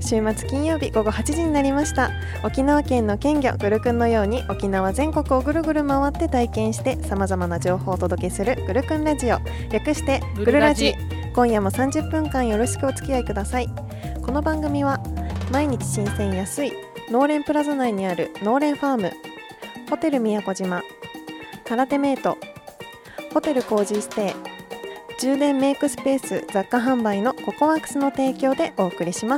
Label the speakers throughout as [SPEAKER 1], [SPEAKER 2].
[SPEAKER 1] 週末金曜日午後8時になりました。沖縄県の県魚グルクンのように沖縄全国をぐるぐる回って体験して様々な情報をお届けするグルクンラジオ、略してグルラジ。今夜も30分間よろしくお付き合いください。この番組は毎日新鮮安い農連プラザ内にある農連ファーム、ホテル宮古島、空手メイト、ホテルコージーステイ、充電メイクスペース雑貨販売のココワークスの提供でお送りします。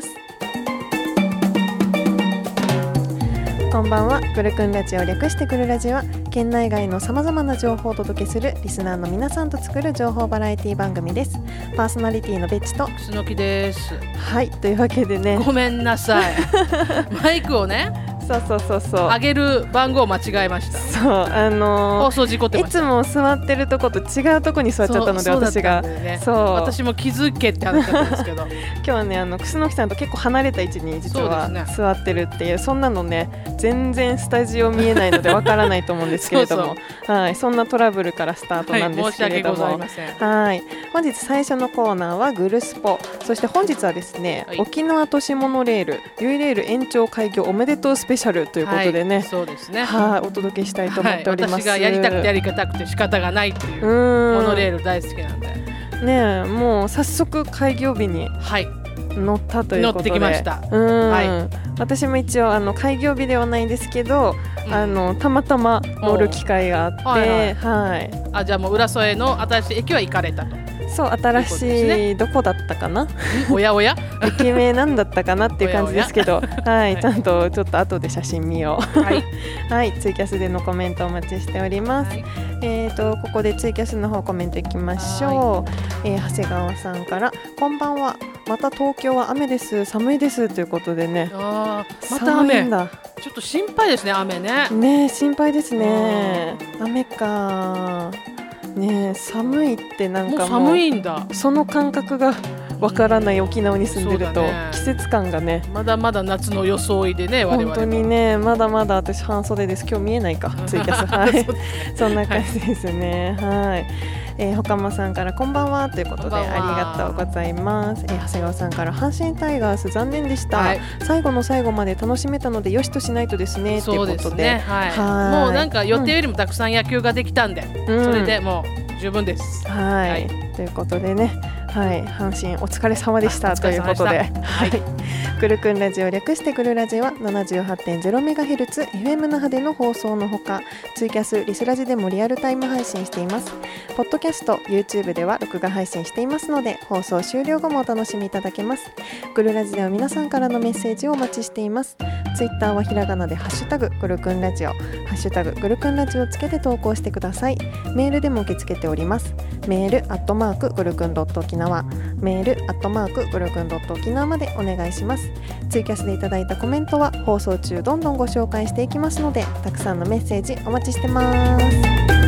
[SPEAKER 1] こんばんは。グルクンラジオ、略してグルラジは県内外のさまざまな情報をお届けするリスナーの皆さんと作る情報バラエティ番組です。パーソナリティのベッチと
[SPEAKER 2] 楠木です。
[SPEAKER 1] はい、というわけでね、
[SPEAKER 2] ごめんなさいマイクをね
[SPEAKER 1] そう
[SPEAKER 2] 上げる番号を間違えました。
[SPEAKER 1] そう
[SPEAKER 2] 放送事故ってました。
[SPEAKER 1] いつも座ってるとこと違うとこに座っちゃったので、私が
[SPEAKER 2] 私も気づけって話だったんですけど
[SPEAKER 1] 今日はね、楠木さんと結構離れた位置に実は座ってるっていう、そんなのね全然スタジオ見えないのでわからないと思うんですけれどもはい、そんなトラブルからスタートなんですけれども、
[SPEAKER 2] 申し訳ございません。
[SPEAKER 1] はい、本日最初のコーナーはグルスポ。そして本日はですね、沖縄都市モノレールゆいレール延長開業おめでとうスペシャルということでね、
[SPEAKER 2] そうですね、
[SPEAKER 1] お届けしたいと思っております。
[SPEAKER 2] 私がやりたくてやりたくて仕方がないっていうモノレール大好きなんで
[SPEAKER 1] ね、もう早速開業日に乗ったということで、
[SPEAKER 2] 乗ってきました。
[SPEAKER 1] 私も一応開業日ではないんですけど、たまたま乗る機会があって、
[SPEAKER 2] じゃあもう浦添の新しい駅は行かれたと。
[SPEAKER 1] そう、新しいどこだったかな
[SPEAKER 2] おやおや
[SPEAKER 1] 駅名なんだったかなっていう感じですけどはい、ちゃんとちょっと後で写真見ようはい、ツイキャスでのコメントお待ちしております。ここでツイキャスの方コメントいきましょう。長谷川さんから、こんばんは、また東京は雨です、寒いですということでね。
[SPEAKER 2] また雨だ。ちょっと心配ですね、雨ね。
[SPEAKER 1] 心配ですね。雨かね。寒いってなんかもう
[SPEAKER 2] 寒いんだ、
[SPEAKER 1] その感覚がわからない沖縄に住んでると、季節感がね、
[SPEAKER 2] まだまだ夏の装いでね、我々
[SPEAKER 1] 本当にね、まだまだ私半袖です。今日見えないかツイキャスはいそんな感じですね。はい、ほかまさんからこんばんはということで、ありがとうございます。長谷川さんから、阪神タイガース残念でした、最後の最後まで楽しめたのでよしとしないとですねということで、
[SPEAKER 2] もうなんか予定よりもたくさん野球ができたんで、それでもう十分です。
[SPEAKER 1] ということでね、阪神お疲れ様でしたということで、グルクンラジオ、略してグルラジは 78.0MHz FM 那覇での放送のほか、ツイキャス、リスラジでもリアルタイム配信しています。ポッドキャスト、YouTube では録画配信していますので、放送終了後もお楽しみいただけます。グルラジでは皆さんからのメッセージをお待ちしています。ツイッターはひらがなでハッシュタググルクンラジオ、ハッシュタググルクンラジオをつけて投稿してください。メールでも受け付けております。メール@グルクン沖縄、メール@グルクン沖縄までお願いします。ツイキャスでいただいたコメントは放送中どんどんご紹介していきますので、たくさんのメッセージお待ちしてます。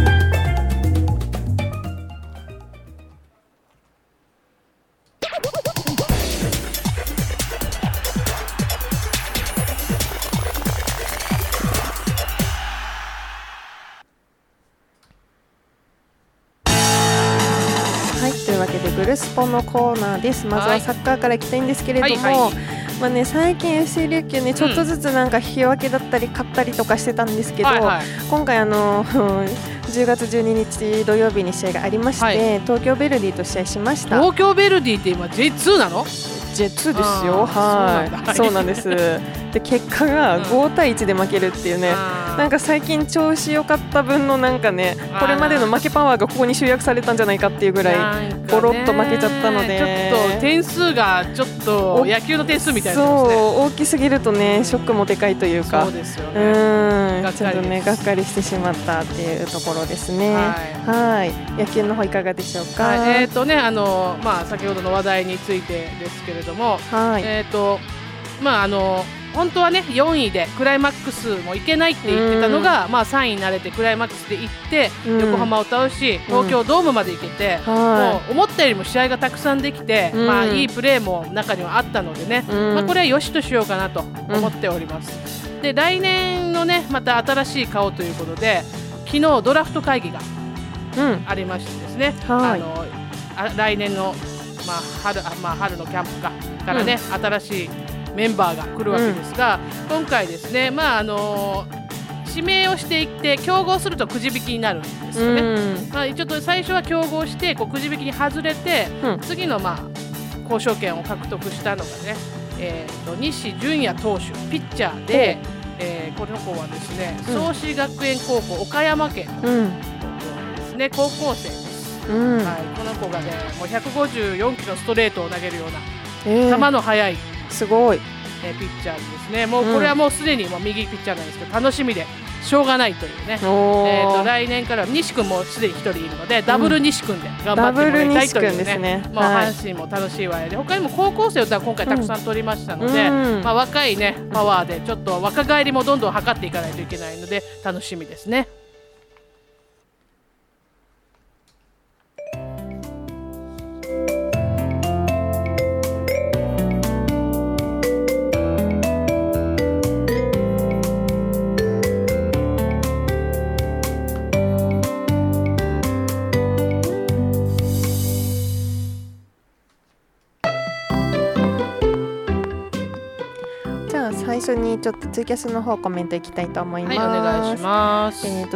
[SPEAKER 1] というわけでグルスポのコーナーです。まずはサッカーからいきたいんですけれども、最近 FC 琉球ね、ちょっとずつなんか引き分けだったり勝ったりとかしてたんですけど、今回10月12日土曜日に試合がありまして、東京ベルディと試合しました。
[SPEAKER 2] 東京ベルディって今 J2 なの
[SPEAKER 1] ？J2 ですよ。そうなんです。で、結果が5対1で負けるっていうね、なんか最近調子良かった分のなんかね、これまでの負けパワーがここに集約されたんじゃないかっていうぐらいボロッと負けちゃったので、
[SPEAKER 2] ちょっと点数がちょっと野球の点数みたいな、
[SPEAKER 1] 大きすぎるとね、ショックもでかいというか、
[SPEAKER 2] そうですよね、
[SPEAKER 1] ちょっとねがっかりしてしまったっていうところですね。野球の方いかがでしょうか？
[SPEAKER 2] 先ほどの話題についてですけれども、本当はね4位でクライマックスもいけないって言ってたのが、3位になれてクライマックスで行って、横浜を倒し東京ドームまで行けて、もう思ったよりも試合がたくさんできて、いいプレーも中にはあったのでね、これはよしとしようかなと思っております。で、来年のねまた新しい顔ということで、昨日ドラフト会議がありましてですね、来年の、春のキャンプからね、新しいメンバーが来るわけですが、今回ですね、指名をしていって競合するとくじ引きになるんですよね。ちょっと最初は競合してくじ引きに外れて、次の交渉権を獲得したのがね、西純也投手ピッチャーで、この子はですね、創志学園高校岡山県のですね、高校生です。この子がね、もう154キロストレートを投げるような、球の速い
[SPEAKER 1] すごい、
[SPEAKER 2] ピッチャーですね。もうこれはもうすでにもう右ピッチャーなんですけど、楽しみでしょうがないというね。来年から西君もすでに1人いるので、ダブル西君で頑張ってもらいたいというね。阪神も楽しいわよで、他にも高校生を今回たくさん取りましたので、若いねパワーでちょっと若返りもどんどん測っていかないといけないので楽しみですね。
[SPEAKER 1] 最初にちょっとツイキャスの方コメントいきたいと思います。
[SPEAKER 2] はい、お願いします。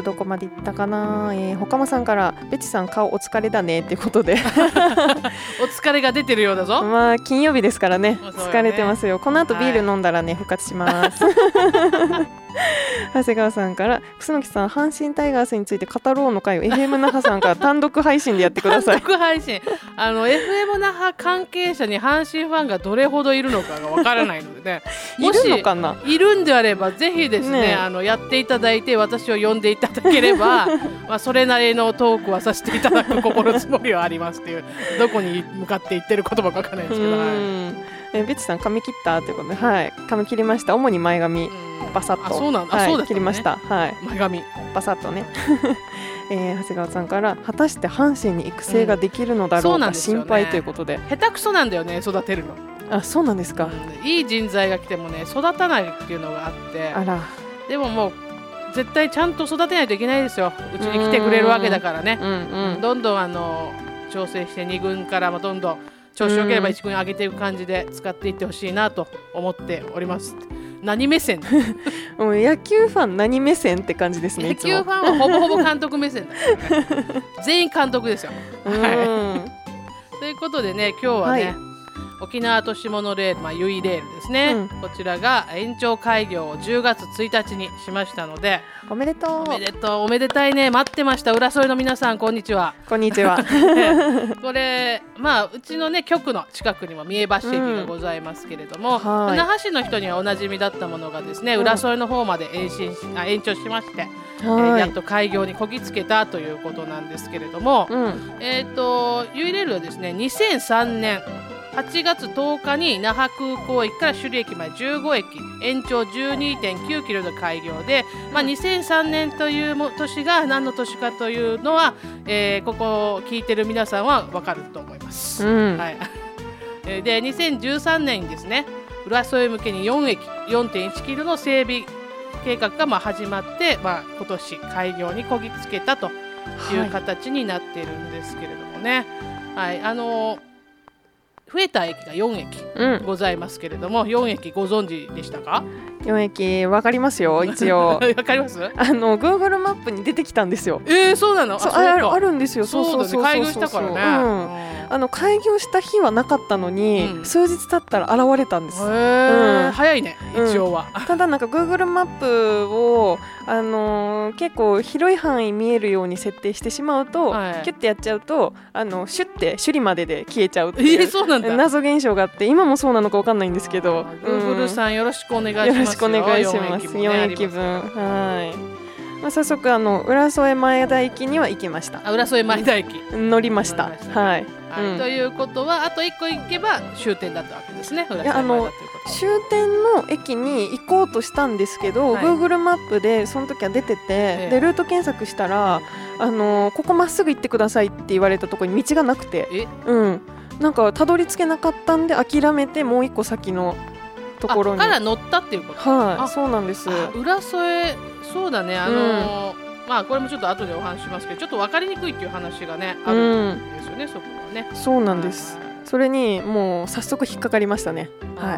[SPEAKER 1] どこまでいったかな。ほかまさんからベチさん顔お疲れだねっていうことで
[SPEAKER 2] お疲れが出てるようだぞ。
[SPEAKER 1] 金曜日ですからね、疲れてますよ。この後ビール飲んだらね、復活します長谷川さんから楠木さん、阪神タイガースについて語ろうの会を FM 那覇さんから単独配信でやってください。
[SPEAKER 2] 単独配信、FM 那覇関係者に阪神ファンがどれほどいるのかがわからないのでねもし
[SPEAKER 1] いるのかな。
[SPEAKER 2] いるんであればぜひですね、やっていただいて私を呼んでいただければそれなりのトークはさせていただく心積もりはありますっていう、どこに向かっていってる言葉かわからないですけど、
[SPEAKER 1] ベチさん髪切ったということで、髪切りました。主に前髪バサッと、
[SPEAKER 2] そうなんだ、そうですね、
[SPEAKER 1] 切りました。前髪バサッとね長谷川さんから果たして阪神に育成ができるのだろうか、心配ということで、
[SPEAKER 2] 下手くそなんだよね、育てるの。
[SPEAKER 1] そうなんですか。
[SPEAKER 2] いい人材が来てもね、育たないっていうのがあって、でももう絶対ちゃんと育てないといけないですよ。うちに来てくれるわけだからね。どんどん調整して2軍からもどんどん調子よければ1軍上げていく感じで使っていってほしいなと思っております。何目線
[SPEAKER 1] 野球ファン何目線って感じですね。
[SPEAKER 2] 野球ファンはほぼほぼ監督目線だからね全員監督ですよということでね、今日はね、沖縄都市モノレール、ユイレールですね、こちらが延長開業を10月1日にしましたので、
[SPEAKER 1] おめでとう。
[SPEAKER 2] おめでとう、おめでたいね。待ってました。浦添の皆さん、こんにちは。
[SPEAKER 1] こんにちは
[SPEAKER 2] これうちのね局の近くにも三重橋駅がございますけれども、那覇市の人にはおなじみだったものがですね、浦添の方まで延長しまして、やっと開業にこぎつけたということなんですけれども、ユイレールはですね、2003年8月10日に那覇空港駅から首里駅まで15駅延長 12.9 キロの開業で、2003年という年が何の年かというのは、ここを聞いてる皆さんは分かると思います、で2013年にですね、浦添向けに4駅 4.1 キロの整備計画が始まって、今年開業にこぎつけたという形になっているんですけれどもね、増えた駅が4駅ございますけれども、4駅ご存知でしたか
[SPEAKER 1] ？4駅わかりますよ、一応。
[SPEAKER 2] わかります
[SPEAKER 1] ？Google マップに出てきたんですよ。
[SPEAKER 2] そうなの？
[SPEAKER 1] あるんですよ。そう
[SPEAKER 2] 開業したからね。
[SPEAKER 1] 開業した日はなかったのに、数日経ったら現れたんです。
[SPEAKER 2] 早いね、一応は。
[SPEAKER 1] ただGoogle マップを結構広い範囲見えるように設定してしまうと、キュッてやっちゃうとシュッて首里までで消えちゃうっていう
[SPEAKER 2] そうなんだ、
[SPEAKER 1] 謎現象があって、今もそうなのか分かんないんですけど、
[SPEAKER 2] Google さんよろしくお願いしますよ。
[SPEAKER 1] よろしくお願いします。4駅分。早速浦添前田駅には行きました。
[SPEAKER 2] 浦添前田駅
[SPEAKER 1] 乗りました。
[SPEAKER 2] ということはあと1個行けば終点だったわけですね。
[SPEAKER 1] 終点の駅に行こうとしたんですけど、Google マップでその時は出てて、でルート検索したらここまっすぐ行ってくださいって言われたところに道がなくて、なんかたどり着けなかったんで諦めて、もう1個先のところに
[SPEAKER 2] から乗ったっていうこと。
[SPEAKER 1] そうなんです。
[SPEAKER 2] 浦添、そうだね、これもちょっと後でお話しますけど、ちょっと分かりにくいっていう話がねあるんですよね、そこはね。
[SPEAKER 1] そうなんです。それにもう早速引っかかりましたね。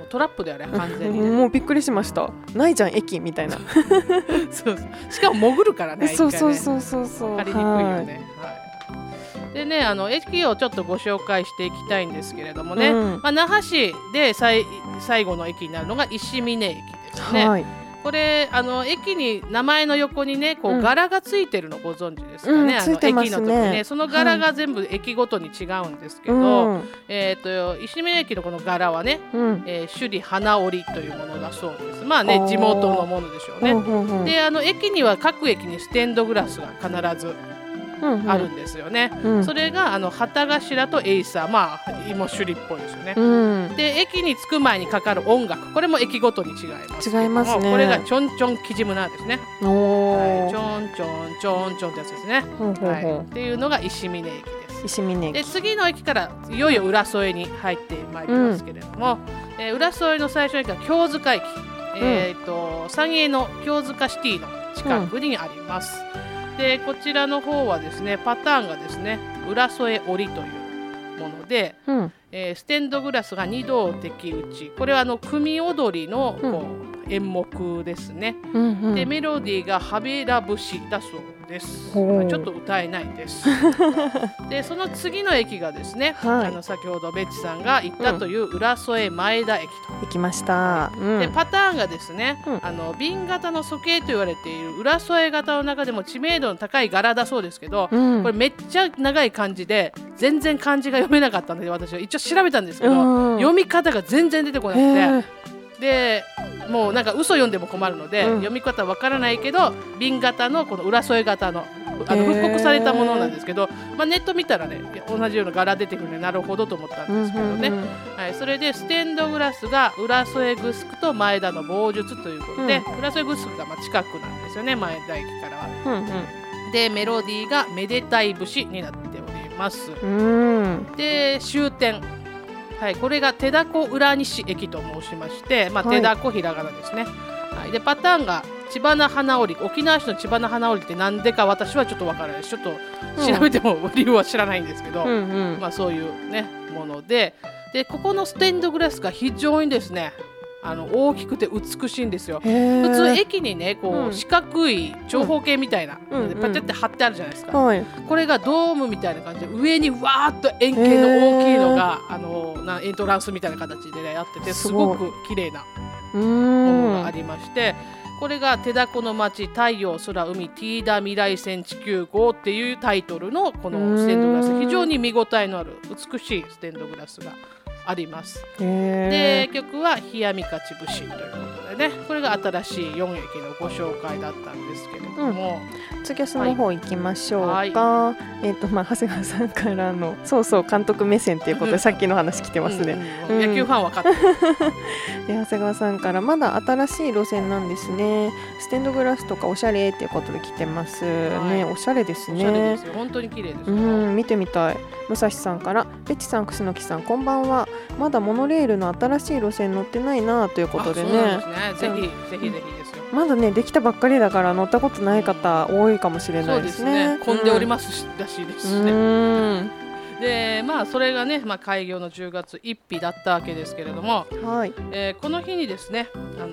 [SPEAKER 2] トラップだよね完全にね。
[SPEAKER 1] もうびっくりしました。ないじゃん駅みたいな
[SPEAKER 2] そうしかも潜るからね。
[SPEAKER 1] そう
[SPEAKER 2] 分かりにくいよね。でね、駅をちょっとご紹介していきたいんですけれどもね、那覇市で最後の駅になるのが石峰駅ですね。これ駅に名前の横にねこう柄がついてるのご存知ですかね。
[SPEAKER 1] ついてますね。
[SPEAKER 2] 駅のとこね、その柄が全部駅ごとに違うんですけど、石峰駅のこの柄はね、首里花織というものだそうです。まあね地元のものでしょうね。で駅には各駅にステンドグラスが必ずあるんですよね。それが旗頭とエイサー、まあ芋首里っぽいですよね。で駅に着く前にかかる音楽、これも駅ごとに違います。
[SPEAKER 1] 違いますね。
[SPEAKER 2] これがちょんちょんキジムナーですね。ちょんちょんちょんちょんってやつですね。っていうのが石峰駅です。
[SPEAKER 1] 石峰駅
[SPEAKER 2] で次の駅からいよいよ浦添に入ってまいりますけれども、浦添の最初の駅は京塚駅、三栄の京塚シティの近くにあります。でこちらの方はですねパターンがですね浦添織というもので、ステンドグラスが2道敵打ち、これは組踊りのこう演目ですね。でメロディーがハベラ節だそうです。ちょっと歌えないですでその次の駅がですね、先ほどベッチさんが言ったという浦添前田駅と
[SPEAKER 1] 行きました。
[SPEAKER 2] でパターンがですね、瓶型の鼠径と言われている浦添型の中でも知名度の高い柄だそうですけど、これめっちゃ長い漢字で全然漢字が読めなかったので私は一応調べたんですけど、読み方が全然出てこなくて、でもうなんか嘘読んでも困るので、読み方わからないけど瓶型のこの浦添型の復刻されたものなんですけど、ネット見たらね同じような柄出てくるのでなるほどと思ったんですけどね、それでステンドグラスが浦添グスクと前田の棒術ということで、浦添グスクが近くなんですよね前田駅からは。でメロディーがめでたい節になっております。で終点、これが手だこ浦西駅と申しまして、手だこひらがなですね。でパターンが千葉な花織、沖縄市の千葉な花織ってなんでか私はちょっとわからないです。ちょっと調べても理由は知らないんですけど、そういうねもので、ここのステンドグラスが非常にですね大きくて美しいんですよ。普通駅にねこう四角い長方形みたいなパチャって貼ってあるじゃないですか。これがドームみたいな感じで上にわーっと円形の大きいのがエントランスみたいな形で、やっててすごく綺麗なものがありまして、これが手だこの街太陽空海ティーダ未来線地球号っていうタイトルのこのステンドグラス、非常に見応えのある美しいステンドグラスがあります。で曲は冷やみかち節ということでね、これが新しい4駅のご紹介だったんですけれども、
[SPEAKER 1] 次はその方行きましょうか。長谷川さんからのそう監督目線ということでさっきの話来てますね。
[SPEAKER 2] 野球ファン分かって
[SPEAKER 1] で長谷川さんからまだ新しい路線なんですね。ステンドグラスとかおしゃれっていうことで来てますね。おしゃれですね。
[SPEAKER 2] おしゃれですよ、本当に綺麗ですよ。
[SPEAKER 1] 見てみたい。武蔵さんからベッチさん楠木さんこんばんは。まだモノレールの新しい路線乗ってないなということでね。
[SPEAKER 2] そうなんですね。ぜひですよ。
[SPEAKER 1] まだねできたばっかりだから乗ったことない方多いかもしれないですね。
[SPEAKER 2] そうですね。混んでおりますらしいですね。でそれがね、開業の10月1日だったわけですけれども、この日にですね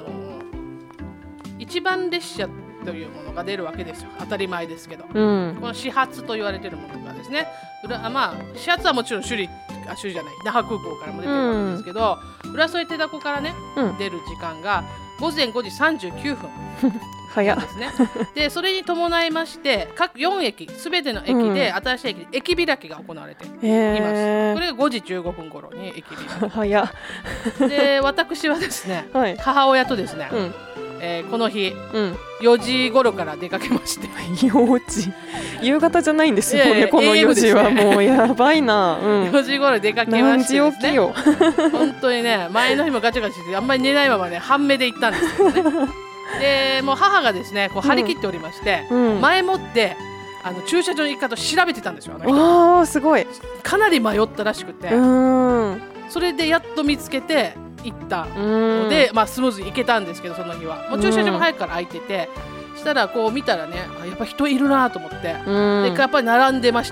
[SPEAKER 2] 一番列車というものが出るわけですよ。当たり前ですけど、この始発と言われているものがですね、始発はもちろん首里じゃない那覇空港からも出てるわけですけど、浦添手だこからね、出る時間が午前5時39分
[SPEAKER 1] 早
[SPEAKER 2] ですね。でそれに伴いまして各4駅すべての駅で、新しい駅で駅開きが行われています。これが5時15分頃に駅開き
[SPEAKER 1] 早
[SPEAKER 2] で私はですね、母親とですね、この日、4時頃から出かけまして
[SPEAKER 1] 4時夕方じゃないんですよね。この4時はもうやばいな、
[SPEAKER 2] 4時頃出かけましてですね、
[SPEAKER 1] 何時起きよ
[SPEAKER 2] 本当にね前の日もガチャガチャしてあんまり寝ないままね半目で行ったんですけどねでもう母がですねこう張り切っておりまして、前もって駐車場の行き方を調べてたんですよ。
[SPEAKER 1] すごい
[SPEAKER 2] かなり迷ったらしくて、それでやっと見つけて行ったので、スムーズに行けたんですけど、その日はもう駐車場も早くから空いてて、したらこう見たらねやっぱ人いるなと思って、でやっぱり並んでましたよ。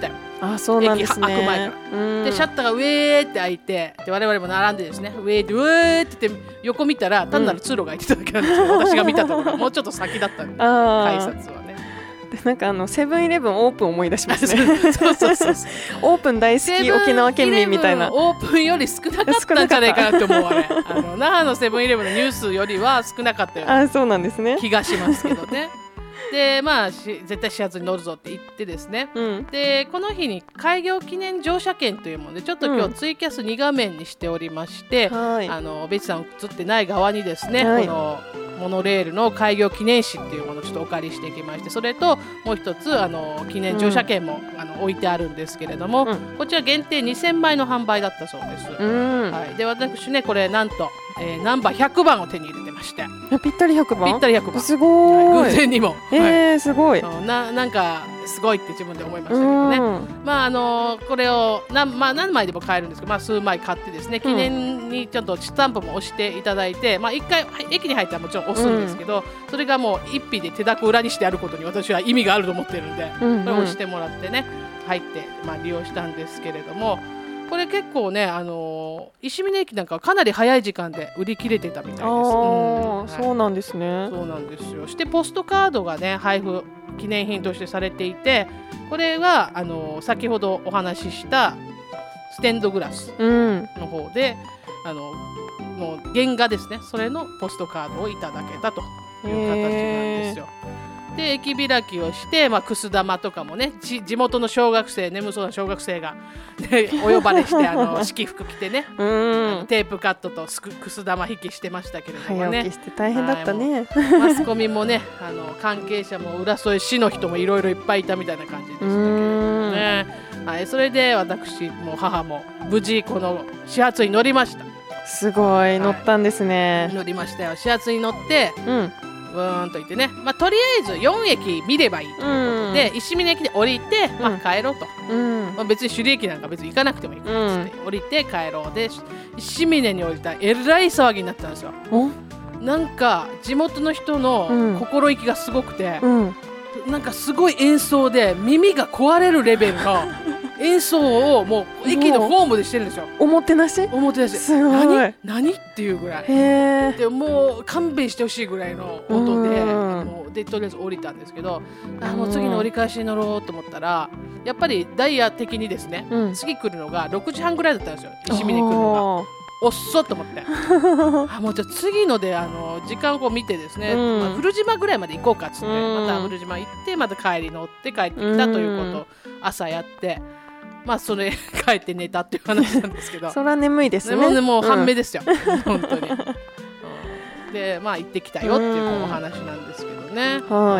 [SPEAKER 1] あ、そうなんですね。
[SPEAKER 2] 駅開く前から、でシャッターがウェーって開いて、で我々も並んでですね、ウェーってウェーって言って横見たら単なる通路が開いてただけなんですよ、私が見たところもうちょっと先だったんで改札はね。
[SPEAKER 1] でなんかセブンイレブンオープン思い出しますね
[SPEAKER 2] そう
[SPEAKER 1] オープン大好き沖縄県民みたいな。
[SPEAKER 2] オープンより少なかったんじゃないかなって思う。あれ那覇のセブンイレブンのニュースよりは少なかったような
[SPEAKER 1] そうなんですね、
[SPEAKER 2] 気がしますけどね。でまあ絶対始発に乗るぞって言ってですね、でこの日に開業記念乗車券というものでちょっと今日ツイキャス2画面にしておりまして、ベチさん映ってない側にですね、このモノレールの開業記念誌っていうものをちょっとお借りしてきまして、それともう一つ記念乗車券も、置いてあるんですけれども、こちら限定2000枚の販売だったそうです、で私ねこれなんと、ナンバー100番を手に入れてまして、
[SPEAKER 1] ぴったり100番、
[SPEAKER 2] ぴったり100番、
[SPEAKER 1] すごい、
[SPEAKER 2] 偶然にも、
[SPEAKER 1] すごい、
[SPEAKER 2] なんかすごいって自分で思いましたけどね。これを何枚でも買えるんですけど、数枚買ってですね、記念にちょっとスタンプも押していただいて、1回駅に入ったらもちろん押すんですけど、それがもう一匹で手だこ裏にしてあることに私は意味があると思ってるんで、これを押してもらってね入って、利用したんですけれども、これ結構ね、石峰駅なんかはかなり早い時間で売り切れてたみたいです。
[SPEAKER 1] そうなんですね。
[SPEAKER 2] そうなんですよ。してポストカードがね配布記念品としてされていて、これは先ほどお話ししたステンドグラスの方で、もう原画ですね、それのポストカードをいただけたという形なんですよ。で駅開きをして、くす玉とかもね、地元の小学生、眠そうな小学生が、ね、お呼ばれして式服着てねテープカットとくす玉引きしてましたけれどもね、
[SPEAKER 1] 早起きして大変だったね。
[SPEAKER 2] マスコミもね関係者も浦添市の人もいろいろいっぱいいたみたいな感じでしたけれどもね、それで私も母も無事この始発に乗りました。
[SPEAKER 1] すごい、乗ったんですね。
[SPEAKER 2] 乗りましたよ。始発に乗ってブーンと言ってね、とりあえず4駅見ればいいということで、石峰駅で降りて、帰ろうと、別に首里駅なんか別に行かなくてもいいからって降りて帰ろうで、石峰に降りたらえらい騒ぎになったんですよ。なんか地元の人の心意気がすごくて、なんかすごい演奏で耳が壊れるレベルの演奏をもう駅のホームでしてるんですよ。
[SPEAKER 1] おもてなしすごい、
[SPEAKER 2] 何っていうぐらいで、もう勘弁してほしいぐらいの音でとりあえず降りたんですけど、もう次の折り返しに乗ろうと思ったら、やっぱりダイヤ的にですね、次来るのが6時半ぐらいだったんですよ、石見に来るのが。おっそと思ってもうじゃあ次ので時間を見てですね、古島ぐらいまで行こうかっつって、また古島行ってまた帰り乗って帰ってきたということを朝やって、それ帰って寝たっていう話なんですけど
[SPEAKER 1] それは眠いですね。
[SPEAKER 2] もう半目ですよ、本当にで行ってきたよっていうお話なんですけどね。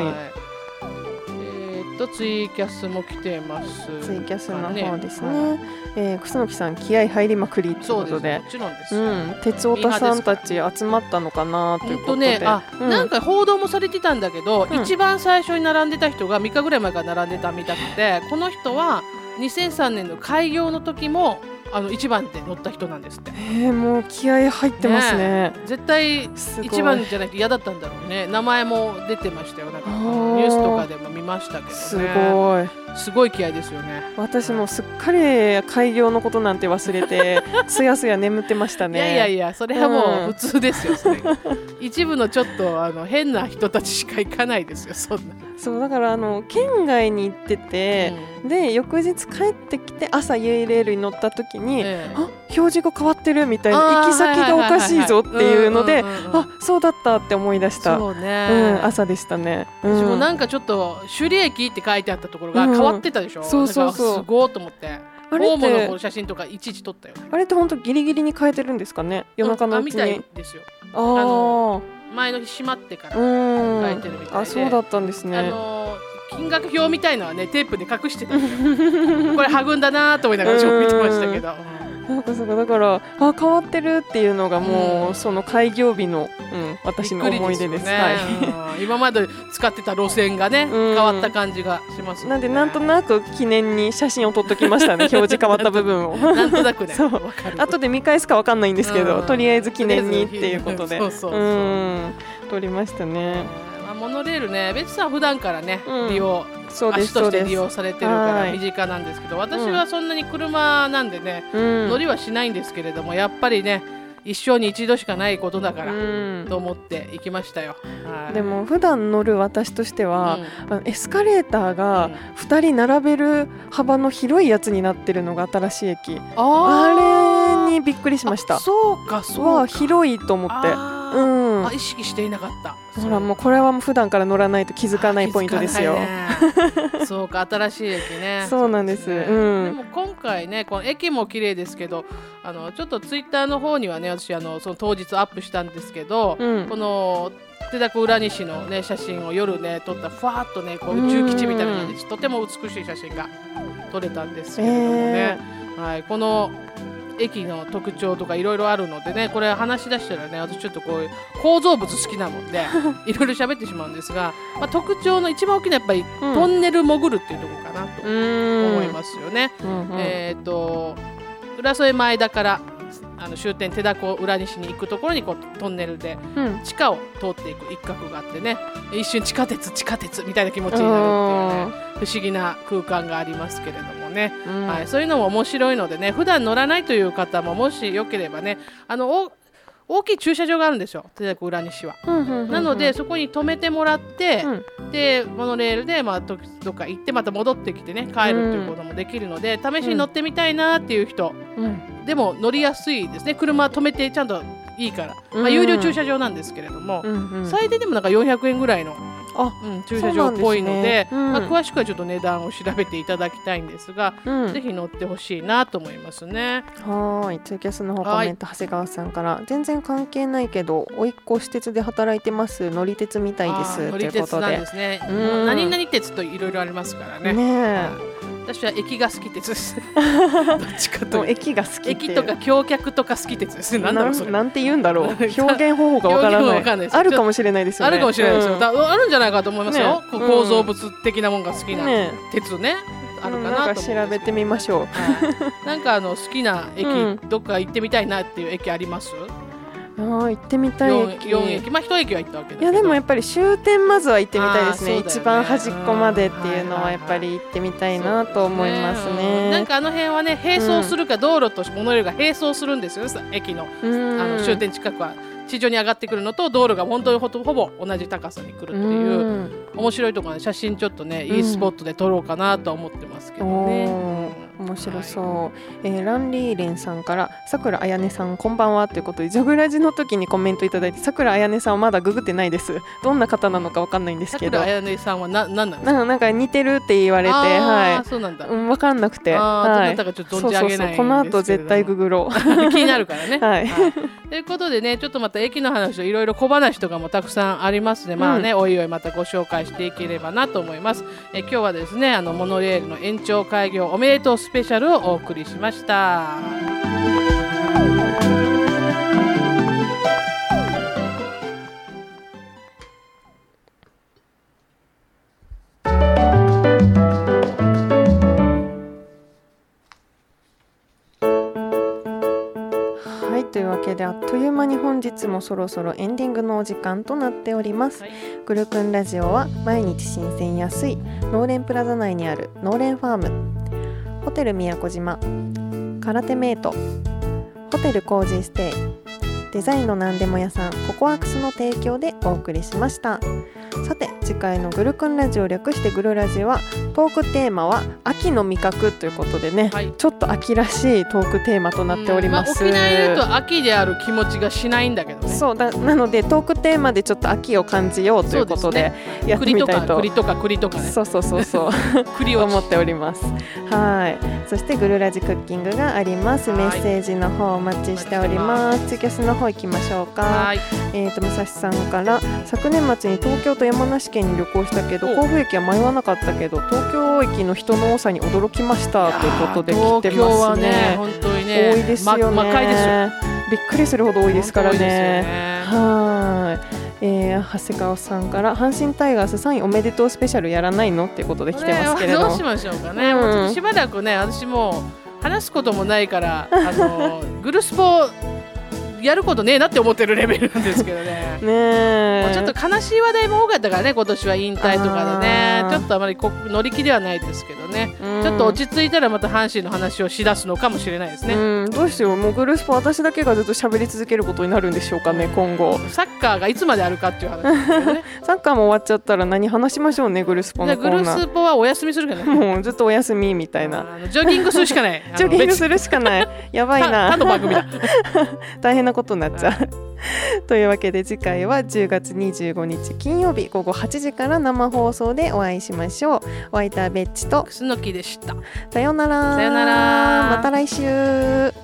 [SPEAKER 2] ツイキャスも来てます。
[SPEAKER 1] ツイキャスの方ですね。楠木さん気合入りまくりということで、
[SPEAKER 2] もちろんです。
[SPEAKER 1] 鉄オタさんたち集まったのかなということで、
[SPEAKER 2] なんか報道もされてたんだけど、一番最初に並んでた人が3日ぐらい前から並んでたみたくて、この人は2003年の開業の時も1番で乗った人なんですって。
[SPEAKER 1] もう気合入ってますね。
[SPEAKER 2] 絶対1番じゃないと嫌だったんだろうね。名前も出てましたよ。なんかニュースとかでも見ましたけどね。すごい気合ですよね。
[SPEAKER 1] 私もすっかり開業のことなんて忘れてすやすや眠ってましたね。
[SPEAKER 2] いやそれはもう普通ですよ。それ一部のちょっと変な人たちしか行かないですよ、そんな。
[SPEAKER 1] そうだから県外に行ってて、で翌日帰ってきて朝 URL に乗った時に、表示が変わってるみたいな、行き先がおかしいぞっていうので、そうだったって思い出した。朝でしたね。
[SPEAKER 2] 私もなんかちょっと首里駅って書いてあったところが変わってたでしょ。すごーと思って。ホームの写真とかいちいち撮ったよ。
[SPEAKER 1] あれって本当ギリギリに変えてるんですかね、夜中のうちに。
[SPEAKER 2] みたいですよ。前の日閉まってから変えてるみたいで。
[SPEAKER 1] そうだったんですね。
[SPEAKER 2] 金額表みたいのはねテープで隠してたんですよ。これはぐんだなと思いながら私も見てましたけど。
[SPEAKER 1] だから変わってるっていうのがもうその開業日の私の思い出です。
[SPEAKER 2] 今まで使ってた路線がね変わった感じがします。
[SPEAKER 1] なんでなんとなく記念に写真を撮っときましたね。表示変わった部分を
[SPEAKER 2] なんとなくね。
[SPEAKER 1] 後で見返すかわかんないんですけど、とりあえず記念にっていうことで撮りましたね。
[SPEAKER 2] モノレールね、ベチさん普段からね利用足として利用されてるから身近なんですけど、私はそんなに車なんでね、乗りはしないんですけれども、やっぱりね一生に一度しかないことだからと思って行きましたよ。
[SPEAKER 1] でも普段乗る私としては、エスカレーターが2人並べる幅の広いやつになってるのが新しい駅、あれにびっくりしました。
[SPEAKER 2] そうか
[SPEAKER 1] 広いと思って、
[SPEAKER 2] 意識していなかった。
[SPEAKER 1] ほらもうこれはもう普段から乗らないと気づかないポイントですよ。
[SPEAKER 2] そうか、新しい駅ね。
[SPEAKER 1] そうなんです。で
[SPEAKER 2] も今回ね、この駅も綺麗ですけど、ちょっとツイッターの方にはね、私その当日アップしたんですけど、この手だこ浦西のね写真を夜ね撮ったふわっとねこう宇宙基地みたいな感じでとても美しい写真が撮れたんですけれどもね、この駅の特徴とかいろいろあるのでね、これ話し出したらね、私ちょっとこういう構造物好きなのでいろいろ喋ってしまうんですが、特徴の一番大きなやっぱりトンネル潜るっていうところかなと思いますよね。浦添前田から終点手だこ浦西に行くところにこうトンネルで地下を通っていく一角があってね、一瞬地下鉄みたいな気持ちになるっていうね、不思議な空間がありますけれどもね、そういうのも面白いのでね、普段乗らないという方ももしよければね、大きい駐車場があるんですよ、手だこ浦西は。なのでそこに止めてもらって、でモノレールでどっか行ってまた戻ってきてね帰るということもできるので、試しに乗ってみたいなっていう人、でも乗りやすいですね。車止めてちゃんといいから、有料駐車場なんですけれども、最低でもなんか400円ぐらいの駐車場っぽいので、詳しくはちょっと値段を調べていただきたいんですが、ぜひ乗ってほしいなと思いますね。
[SPEAKER 1] ツイキャスの方コメント、長谷川さんから全然関係ないけど甥っ子私鉄で働いてます、乗り鉄みたいですということで。乗り鉄なんですね。何々鉄といろいろありますからね。私は駅が好き鉄ですどっちかというと駅が好き、
[SPEAKER 2] 駅とか橋脚とか好き鉄です。
[SPEAKER 1] なんて言うんだろう表現方法がわからないあるかもしれないですよね。
[SPEAKER 2] あるかもしれないですよ、あるんじゃないかと思いますよ、構造物的なものが好きな鉄ね、あるかなと思うんですけど、
[SPEAKER 1] 調べてみましょ
[SPEAKER 2] う。なんか好きな駅、どっか行ってみたいなっていう駅あります？
[SPEAKER 1] 行ってみたい駅、
[SPEAKER 2] 4駅、1駅は行ったわけだけど、
[SPEAKER 1] いやでもやっぱり終点まずは行ってみたいですね。一番端っこまでっていうのはやっぱり行ってみたいなと思いますね。
[SPEAKER 2] なんか辺はね並走するか、道路とモノレールが並走するんですよ、駅の終点近くは地上に上がってくるのと道路が本当にほぼ同じ高さに来るっていう面白いところで、写真ちょっとねいいスポットで撮ろうかなと思ってますけどね。
[SPEAKER 1] 面白そう。ランリーレンさんからさくらあやねさんこんばんはということで、ジョグラジの時にコメントいただいて、さくらあやねさんはまだググってないです。どんな方なのかわかんないんですけど、
[SPEAKER 2] さくらあやねさんは何なんですか？
[SPEAKER 1] なんか似てるって言われて、
[SPEAKER 2] そうなんだ。
[SPEAKER 1] わかんなくて、ど
[SPEAKER 2] なたかちょっと存じ上げないんですけれども、
[SPEAKER 1] この後絶対ググろう
[SPEAKER 2] 気になるからね。ということでね、ちょっとまた駅の話といろいろ小話とかもたくさんありますね。おいおいまたご紹介していければなと思います。今日はですねモノレールの延長開業おめでとうスペシャルをお送りしました。
[SPEAKER 1] というわけであっという間に本日もそろそろエンディングのお時間となっております。グルクンラジオは毎日新鮮安い農連プラザ内にある農連ファーム、ホテル宮古島、空手メイト、ホテルコージーステイ、デザインの何でも屋さんココアクスの提供でお送りしました。さて次回のグルクンラジオ略してグルラジはトークテーマは秋の味覚ということでね、ちょっと秋らしいトークテーマとなっております。
[SPEAKER 2] 沖縄にいると秋である気持ちがしないんだけどね。
[SPEAKER 1] そうなのでトークテーマでちょっと秋を感じようということでやってみたいと、
[SPEAKER 2] 栗とかね、
[SPEAKER 1] そう栗を思っております。そしてグルラジクッキングがあります。メッセージの方お待ちしております。ツイキャスの方行きましょうか。武蔵さんから昨年末に東京と山梨県に旅行したけど甲府駅は迷わなかったけど東京駅の人の多さに驚きましたということで来てますね。
[SPEAKER 2] 東京はね本当にね
[SPEAKER 1] 多いですよね。
[SPEAKER 2] 魔界ですよ。
[SPEAKER 1] びっくりするほど多いですからね。長谷川さんから阪神タイガース3位おめでとうスペシャルやらないのっていうことで来てますけれども、
[SPEAKER 2] どうしましょうかね。もうちょっとしばらくね私も話すこともないからグルスポやることねえなって思ってるレベルなんですけどね
[SPEAKER 1] ね
[SPEAKER 2] ちょっと悲しい話題も多かったからね、今年は引退とかでね、ちょっとあまり乗り気ではないですけどね、ちょっと落ち着いたらまた阪神の話をしだすのかもしれないですね。
[SPEAKER 1] どうしよう、もうグルスポ私だけがずっと喋り続けることになるんでしょうかね、今後。
[SPEAKER 2] サッカーがいつまであるかっていう話ですけどね
[SPEAKER 1] サッカーも終わっちゃったら何話しましょうね、グルスポのコーナー。
[SPEAKER 2] グルスポはお休みするけどね
[SPEAKER 1] もうずっとお休みみたいな。
[SPEAKER 2] ジョギングするしかない
[SPEAKER 1] ジョギングするしかないやばいな
[SPEAKER 2] 他の番組だ
[SPEAKER 1] 大変なことになっちゃうというわけで次回は10月25日金曜日午後8時から生放送でお会いしましょう。お相手はベッチと
[SPEAKER 2] 楠木でした。
[SPEAKER 1] さようなら。
[SPEAKER 2] さようなら。
[SPEAKER 1] また来週。